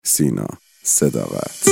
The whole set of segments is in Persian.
سینا صداقت.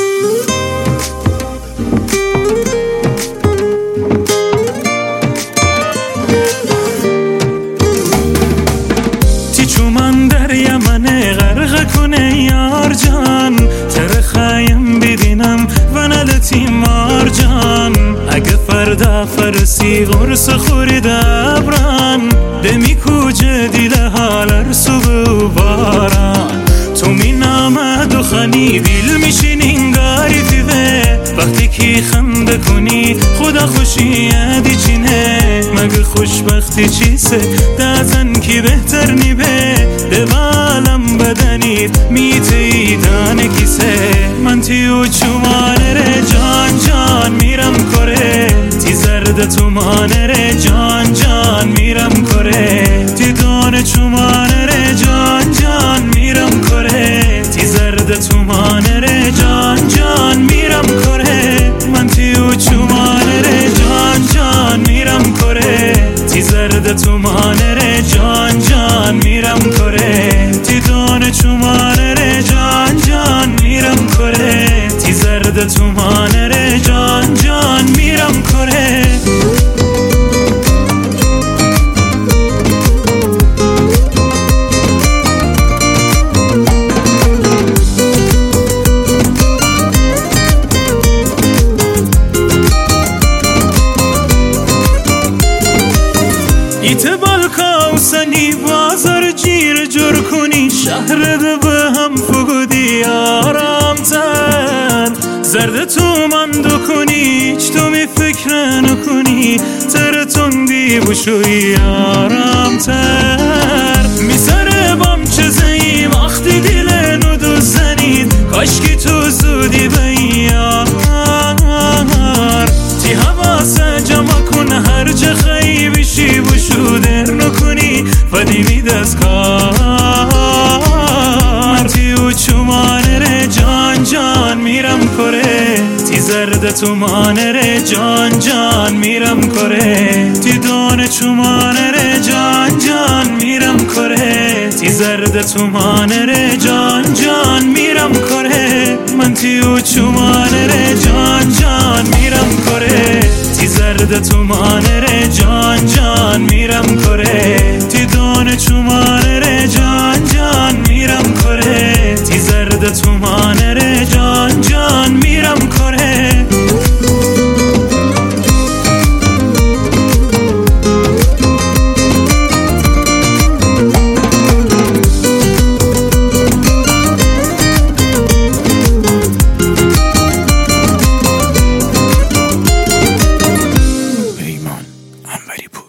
من در یمن غرق کنه یار جان، تر خیم ببینم و ندتی مار جان. اگه فردا فرسی غرس خورید ابران، دمی کوچه دیل حالر صبح و باران. تو می نامد و خنی دیل میشین انگاری فیوه، وقتی که خنده کنی خدا خوشی یادی چینه. مگه خوشبختی چیسه دازن کی بهتر نیبه، دوالم بدنید میتیدان کیسه. من تیو چومانه ره جان جان میرم کره، تی زرد تومانه ره جان جان میرم کره. تی دانه چومانه ره جان جان میرم کره، تی زرد تومانه ره جان جان میرم کره. من تیو چومانه ره جان جان میرم کره، تی زرد تومانه ره جان جان میرم کره. تی دانه چومانه ره جان جان میرم کره، تی زرد تومانه ره جان جان میرم کره. ایت بالکا و سنی بازار جیر جور کنی، شهر ده به هم فگودی آرام تر. زرد تو من دو کنی چ تو می فکر نکنی، تر تندی بشوی آرام تر. می سر بام چه زیم اختی دیل نو زنید، کاشکی تو زودی بیار. تی حواس جمع کن هر چه خیلی بشی بشودر نکنی فدیمی دست کار. من تیو چومانه ره جان جان میرم کره، تی زرد تومانه ره جان جان میرم کره. تی دانه چومانه ره جان جان میرم کره، تی زرد تومانه ره جان جان میرم کره. من تیو چومانه ره جان جان میرم کره، تی زرد تومانه ره جان جان میرم کره. تی دانه چومانه ره جان جان میرم کره، تی زرد تومانه ره جان جان میرم کره. پیمان انوری پور.